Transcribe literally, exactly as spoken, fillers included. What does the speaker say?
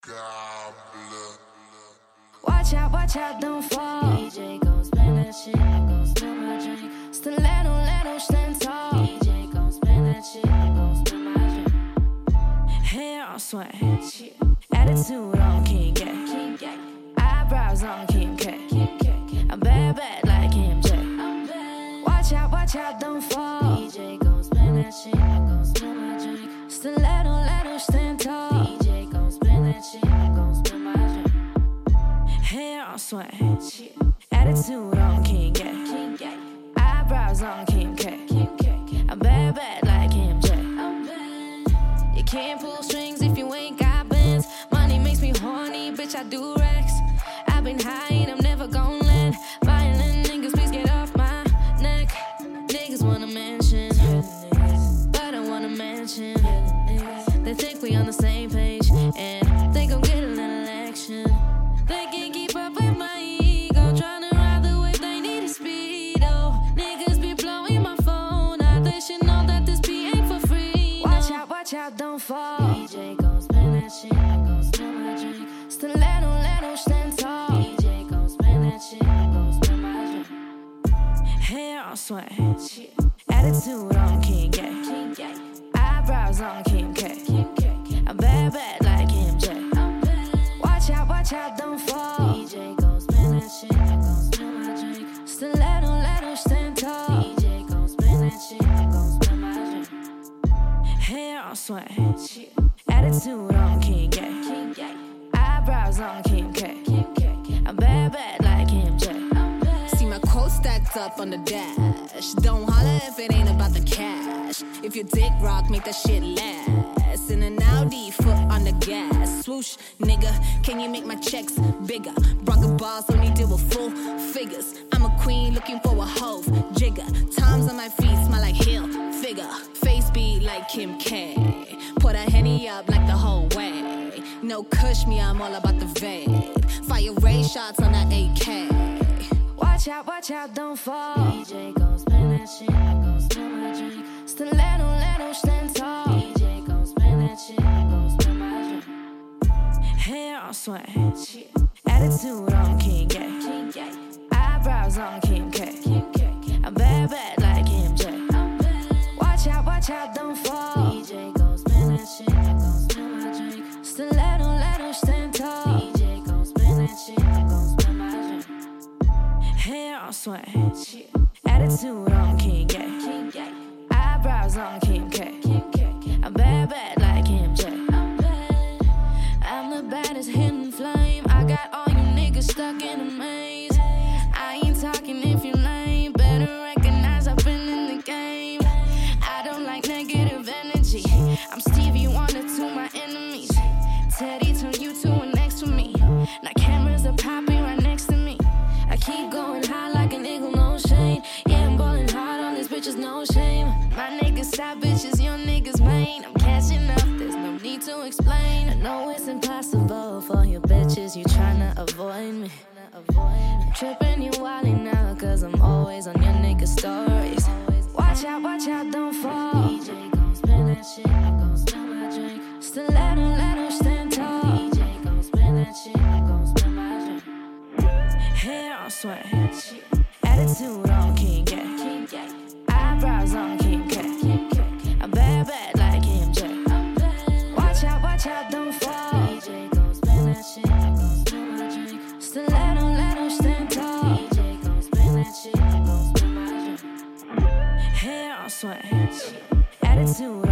Gobbler. Watch out, watch out, don't fall. D J gon' spin that shit, I'm gon' spill my drink. Stiletto, letto, stand tall. D J gon' spin that shit, I'm gon' spill my drink. Hair on sway, attitude on King K. Eyebrows on Kim K. I'm bad, bad like Kim J. Watch out, watch out, don't fall. D J gon' spin that shit, I'm gon' spill my drink. Stiletto, letto, stand tall. D J gon' spin that shit, I'm gon' spill my drink. Hair on sway, attitude on King K. Eyebrows on Kim K. I'm bad, bad like Kim J. You can't pull strings if you ain't got bands. Money makes me horny, bitch, I do racks. I've been high and I'm never gon' land. Violent niggas, please get off my neck. Niggas wanna mention, but I don't wanna mention. They think we on the same page and think I'm getting an election. They can't keep up with my ego, tryna ride the wave, they need a speedo. Niggas be blowing my phone out, they should know that this beat ain't for free. Watch out, watch out, don't fall. D J gon' spin that shit, I'm gon' spill my drink. Stiletto, letto, stand tall. D J gon' spin that shit, I'm gon' spill my drink. Hair on sway, attitude on King K. Eyebrows on Kim K. I'm bad, bad like Kim J. Watch out, watch out, don't fall. D J gon' spin that shit, I'm gon' spill my drink. Stiletto, letto, stand tall. D J gon' spin that shit, I'm gon' spill my drink. Hair on sway, attitude on King K. Eyebrows on Kim K. I'm bad, bad like Kim J. See my quotes stacked up on the dash. Don't holler if it ain't about the cash. If your dick rock, make that shit last. In an Audi, foot on the gas. Swoosh, nigga, can you make my checks bigger? Rock a boss, only deal with full figures. I'm a queen looking for a hoe, jigger. Times on my feet smell like heel figure. Face beat like Kim K. Put a Henny up like the whole way. No kush me, I'm all about the vape. Fire ray shots on that A K. Watch out, watch out, don't fall. D J gon' spin that shit, I'm gon' spill my drink. Stiletto, letto, stand tall. D J gon' spin that shit, I'm gon' spill my drink. Hair on sway, attitude on King K. Eyebrows on Kim K. I'm bad, bad like Kim J. Watch out, watch out, don't fall. D J gon' spin that shit, I'm gon' spill my drink. Stiletto, letto, stand tall. D J gon' spin that shit, I'm gon' spill my drink. Hair on sway, attitude on King K. Eyebrows on Kim K. I'm bad, bad like Kim J. I'm the baddest hidden flame. I got all you niggas stuck in a maze. I ain't talking if you lame. Better recognize I've been in the game. I don't like negative energy. I'm Stevie Wonder to my enemies. Teddy turn you to a next to me. Now cameras are popping right next to me. I keep going high like an eagle, no shame. Yeah, I'm ballin' hard on these bitches, no shame. My niggas side bitches, your niggas main. I'm catching up, there's no need to explain. I know it's impossible for you bitches, you tryna avoid me. I'm trippin' you wildin' now, cause I'm always on your niggas' stories. Watch out, watch out, don't fall. D J gon' spin that shit, I'm gon' spill my drink. Stiletto, letto, stand tall. D J gon' spin that shit, I'm gon' spill my drink. Hair on sway, attitude on King K. Eyebrows on Kim K. I'm bad, bad like Kim J. Watch out, watch out, don't fall. D J gon' spin that shit, I'm gon' spill my drink. Stiletto, letto, stand tall. D J gon' spin that shit, I'm gon' spill my drink. Hair on sway, attitude